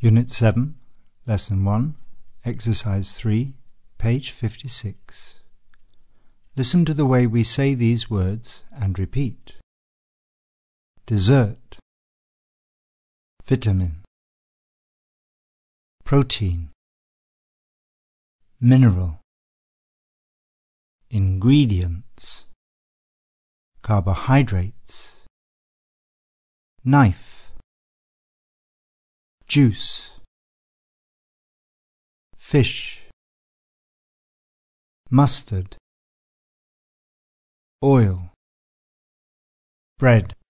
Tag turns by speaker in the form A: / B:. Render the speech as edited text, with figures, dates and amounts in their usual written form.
A: Unit 7, Lesson 1, Exercise 3, page 56. Listen to the way we say these words and repeat. Dessert, vitamin, protein, mineral, ingredients, carbohydrates, knife, juice, fish, mustard, oil, bread.